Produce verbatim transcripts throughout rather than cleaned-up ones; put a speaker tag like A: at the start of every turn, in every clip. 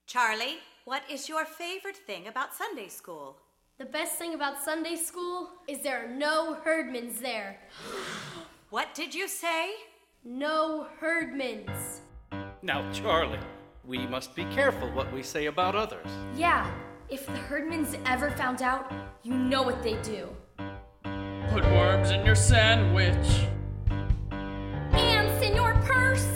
A: Charlie, what is your favorite thing about Sunday school?
B: The best thing about Sunday school is there are no herdmans there.
A: What did you say?
B: No herdmans.
C: Now, Charlie, we must be careful what we say about others.
B: Yeah, if the herdmans ever found out, you know what they'd do.
D: Put worms in your sandwich.
B: Ants in your purse.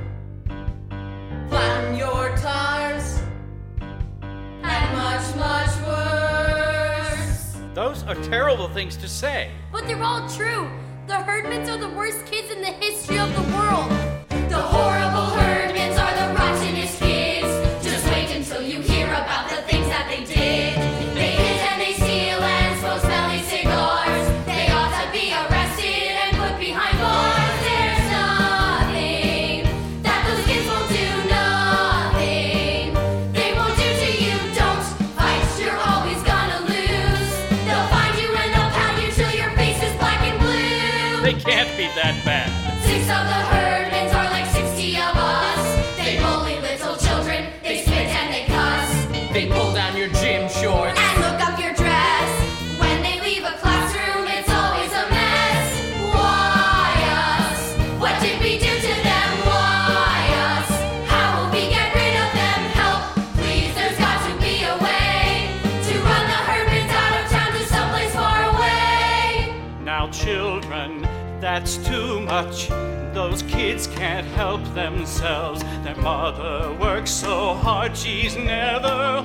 E: Flatten your tires. And much, much worse.
C: Those are terrible things to say.
B: But they're all true. The herdmans are the worst kids in the history of the world.
E: The horrible herdmans are the rottenest kids. Just wait until you hear about the things that they did. They hit and they steal and smoke smelly cigars. They ought to be arrested and put behind bars. There's nothing that those kids won't do, nothing they won't do to you. Don't fight, you're always gonna lose. They'll find you and they'll pound you till your face is black and blue.
C: They can't be that bad.
E: Six of the herdmans are like sixty of us. They bully little children, they spit and they cuss.
D: They pull down your gym shorts.
E: And look up your dress. When they leave a classroom, it's always a mess. Why us? What did we do to them? Why us? How will we get rid of them? Help, please, there's got to be a way to run the herdmans out of town to someplace far away.
C: Now, children, that's too much. Those kids can't help themselves. Their mother works so hard, she's never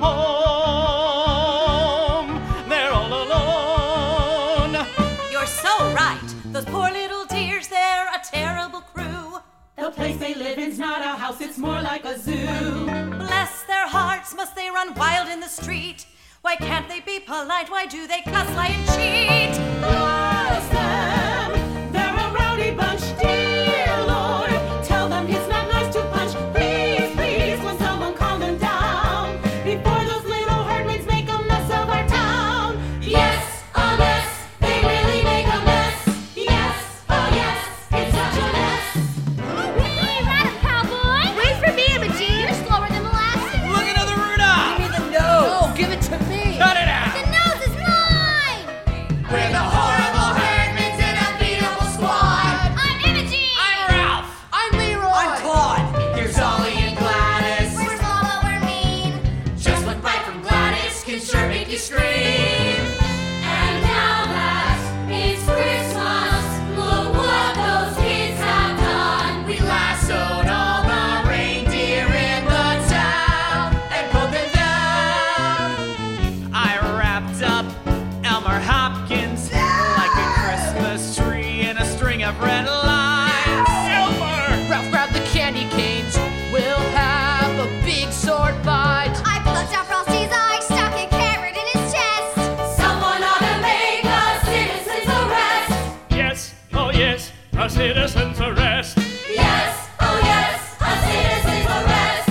C: home. They're all alone.
A: You're so right. Those poor little dears, they're a terrible crew.
F: The place they live in's not a house, it's more like a zoo.
A: Bless their hearts, must they run wild in the street? Why can't they be polite? Why do they cuss, lie, and cheat?
F: Bless them, they're a rowdy bunch, dear Lord. Tell them it's not nice to punch. Please, please, when someone calm them down before those little herdmans make a mess of our town.
E: Yes, a mess, they really make a mess. Yes, oh yes, it's such a mess.
B: Hey, ride cowboy! Wait for me, Imogene! You're slower than molasses.
D: Look at the Rudolph.
A: Give me the nose.
D: No, give it to me. Cut it out.
B: The nose is mine!
E: We're the horrible herdmans in a beatable squad.
B: I'm Imogene!
D: I'm Ralph. I'm Leroy. I'm Claude. Here's Ollie and Gladys.
B: We're small but we're mean.
E: Just one bite from Gladys can sure make you scream. And now that it's Christmas, look what those kids have done.
D: We lassoed all the reindeer in the town and pulled them down. I wrapped up Elmer Hopkins like a Christmas tree in a string of red lines. Elmer! Ralph grabbed the candy canes. We'll have a big sword fight.
B: I plucked out Frosty's eye, stuck a carrot in his chest.
E: Someone ought to make a citizen's arrest.
C: Yes, oh yes, a citizen's arrest.
E: Yes, oh yes, a citizen's arrest.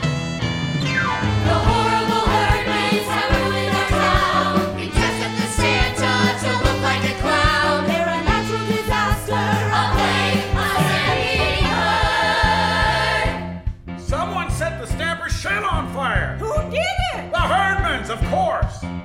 E: The horrible herdmans have ruined our town. We dressed up the Santa to look like a clown.
F: They're a natural disaster.
E: A plague, a stampede herd.
G: Someone set the Stamper shed on fire!
F: Who did it?
G: The Herdmans, of course!